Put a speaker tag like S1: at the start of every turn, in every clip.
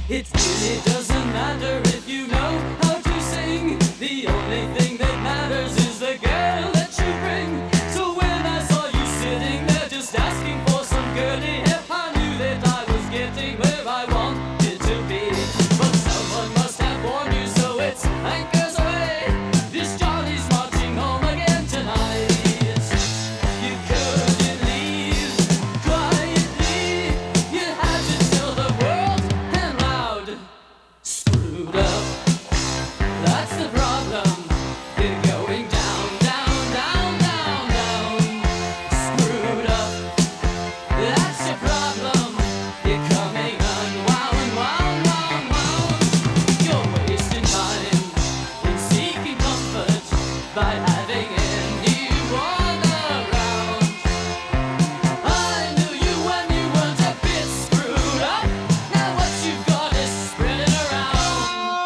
S1: It really doesn't matter if you know how to sing. The only thing that matters is the girl that you bring. So when I saw you sitting there just asking for some girly help, I knew that I was getting where I wanted to be. But someone must have warned you, so it's anchors away. This Johnny's marching home again tonight. You couldn't leave quietly. You had to tell the world and loud. Screwed up, that's the problem. You're going down, down, down, down, down. Screwed up, that's your problem. You're coming unwound, wound, wound, wound. You're wasting time in seeking comfort by having anyone around. I knew you when you weren't a bit screwed up. Now what you've got is spreading around.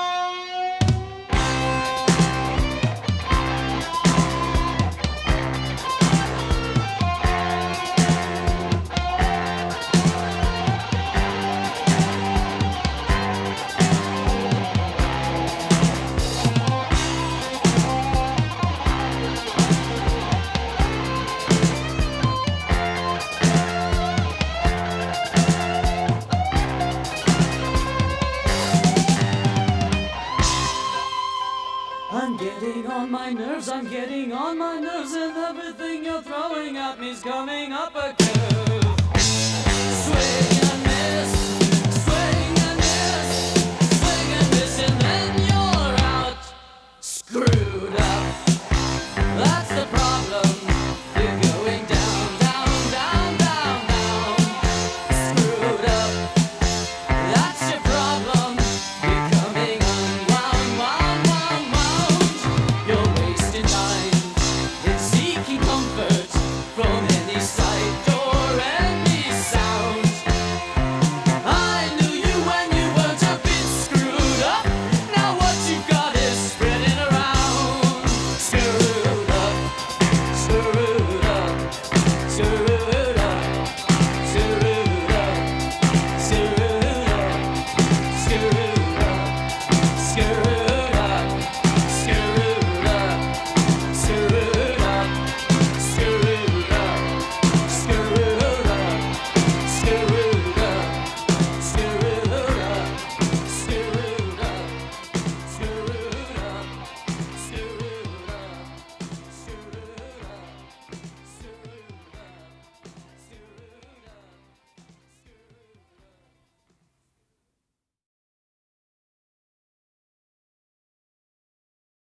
S1: I'm getting on my nerves, I'm getting on my nerves, and everything you're throwing at me's coming up again.